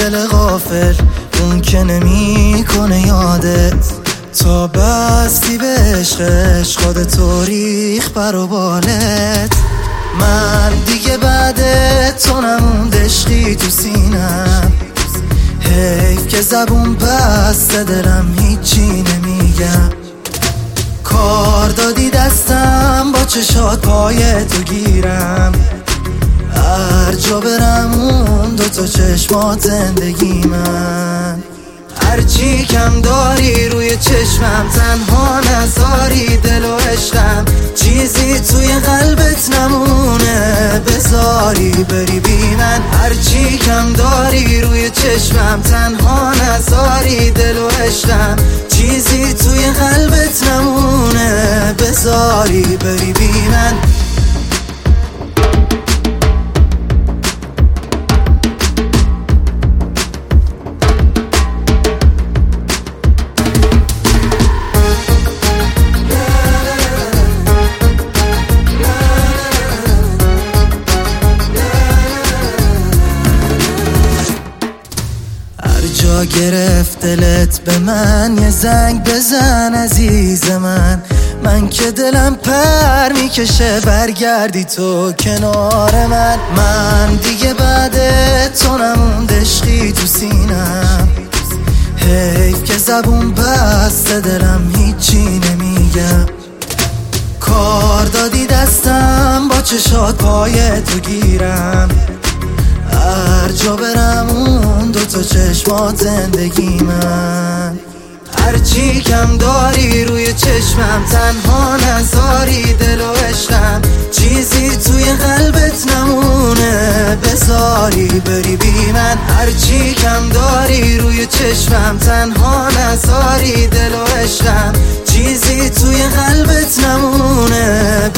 دل غافل اون که نمیکنه یادت، تا بستی به عشقش خودتو ریخ بر و بالت. من دیگه بعد تو نموند عشقی تو سینم، حیف که زبون بسته دلم هیچی نمیگم. کار دادی دستم با چشات پای تو گیرم، هر جا برم اون دوتا چشمات زندگی من. هرچی کم داری روی چشمم، تنها نذاری دل و عشقم، چیزی توی قلبت نمونه بذاری بری بی من. هرچی کم داری روی چشمم، تنها نذاری دل و عشقم، چیزی توی قلبت نمونه بذاری بری بی من. جا گرفت دلت به من، یه زنگ بزن عزیز من که دلم پر میکشه برگردی تو کنار من دیگه بعد تو نموند عشقی تو سینم، حیف که زبون بسته دلم هیچی نمیگم. کار دادی دستم با چشات پای تو گیرم، هر جا برم اون دوتا چشمات زندگی من. هرچی کم داری روی چشمم، تنها نذاری دل و عشقم، چیزی توی قلبت نمونه بذاری بری بی من. هرچی کم داری روی چشمم، تنها نذاری دل و عشقم، چیزی توی قلبت نمونه